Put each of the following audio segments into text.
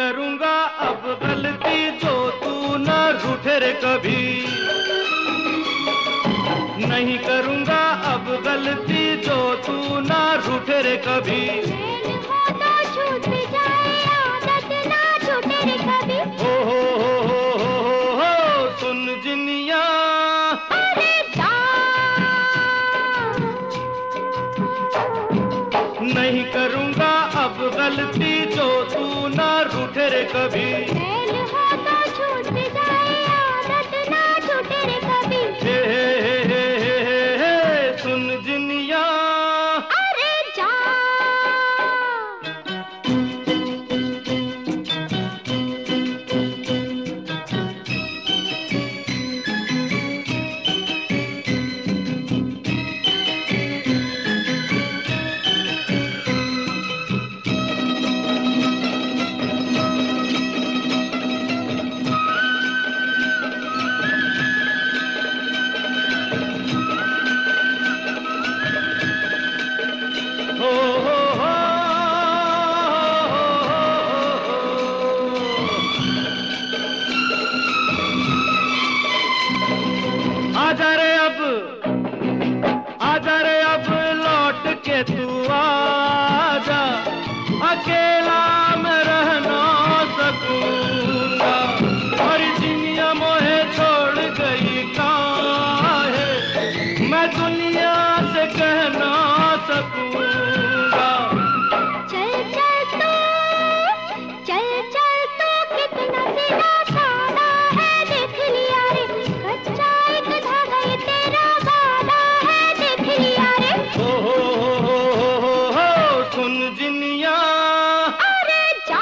करूँगा अब गलती जो तू न रूठे रे कभी। नहीं करूँगा अब गलती जो तू न रूठे रे कभी। तो छूट जाए आदत ना छूटे रे कभी। हो सुन जिनिया। अरे जा। नहीं करूँगा अब गलती जो तू न रूठे रे कभी। मेल हो तो छूट जाए आदत ना छूटे रे कभी। हे सुन जिनिया। अरे जा। आजा रे अब लौट के तू आजा। अकेला मैं रह ना सकूंगा और दुनिया मोहे छोड़ गई काहे मैं दुनिया से कह ना सकूंगा। चल चल तू कितना सीधा साधा है देख लिया रे। कच्चा एक धागा ये तेरा वादा है देख लिया रे। हो सुन जिनिया। अरे जा।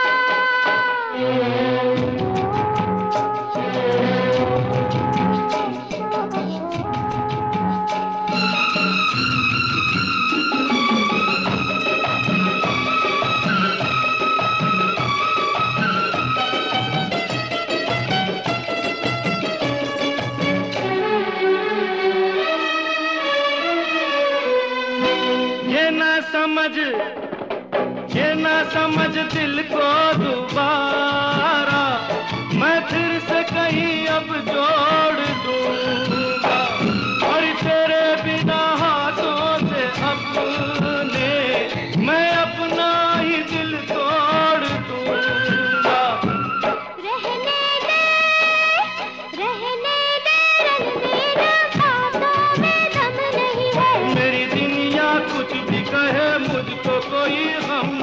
ये ना समझ दिल को दोबारा मैं फिर से कहीं अब जोड़ दूंगा और तेरे बिना हाथों से अपने मैं अपना ही दिल तोड़ दूंगा। रहने दे रणवीर बातों में दम नहीं है। मेरी दुनिया कुछ भी कहे मुझको कोई गम